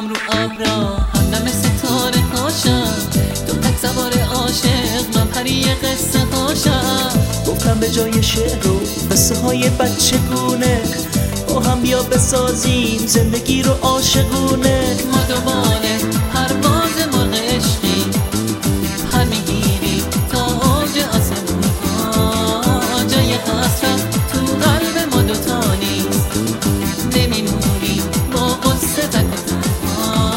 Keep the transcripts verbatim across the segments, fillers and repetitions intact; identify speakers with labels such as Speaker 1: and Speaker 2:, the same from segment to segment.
Speaker 1: میخوام رو ابرا همدم ستاره هاشم، تو تک سوار عاشق من پری قصه هاشم.
Speaker 2: گفتم به جای شعر و قصه های بچگونه با هم بیا بسازیم زندگی رو عاشقونه.
Speaker 1: ما دوباره پرواز مرغ عشقی پر میگیری تا اوج آسمون ها، جای حسرت تو قلب ما دوتا نیست، نمیمونی با قصه تک و تنها.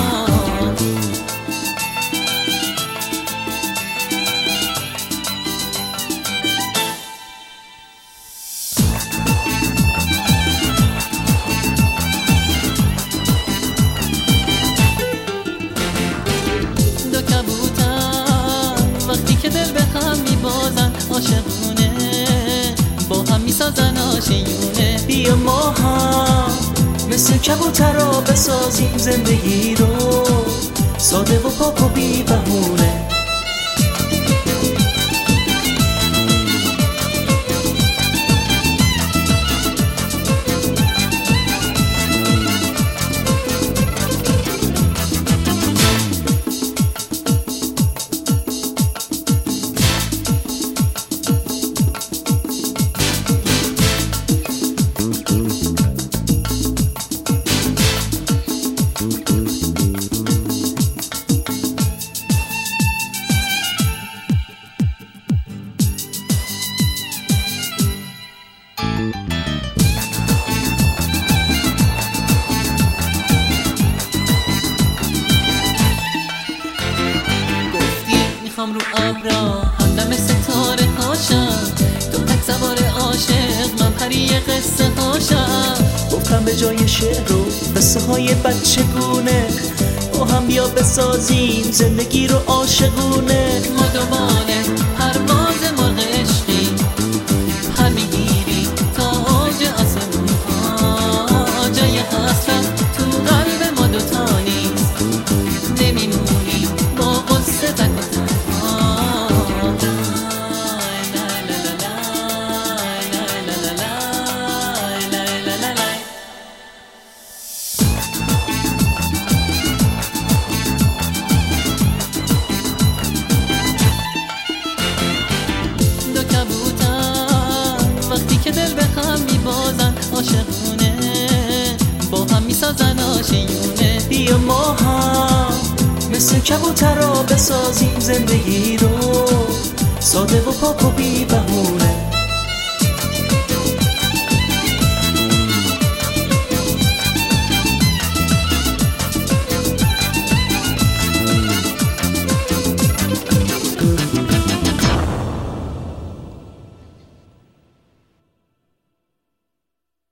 Speaker 1: دو کبوتر وقتی که دل به هم میبازن عاشقونه، با هم میسازن آشیونه.
Speaker 2: بیا ما هم مثل کبوترها بسازیم زندگی رو ساده و پاک و بی بهونه.
Speaker 1: میخوام رو ابرا همدم ستاره هاشم، تو تک سوار عاشق من پری قصه هاشم.
Speaker 2: گفتم به جای شعر و قصه های بچگونه با هم بیا بسازیم زندگی رو عاشقونه.
Speaker 1: ما دوباره پرواز مرغ عشقی پر میگیری تا اوج آسمون ها، جای حسرت تو قلب ما دوتا نیست، نمیمونی با قصه تک و تنها. دو کبوتر وقتی که دل به هم میبازن عاشقونه، با هم میسازن آشیونه.
Speaker 2: بیا ما هم مثل کبوترها بسازیم زندگی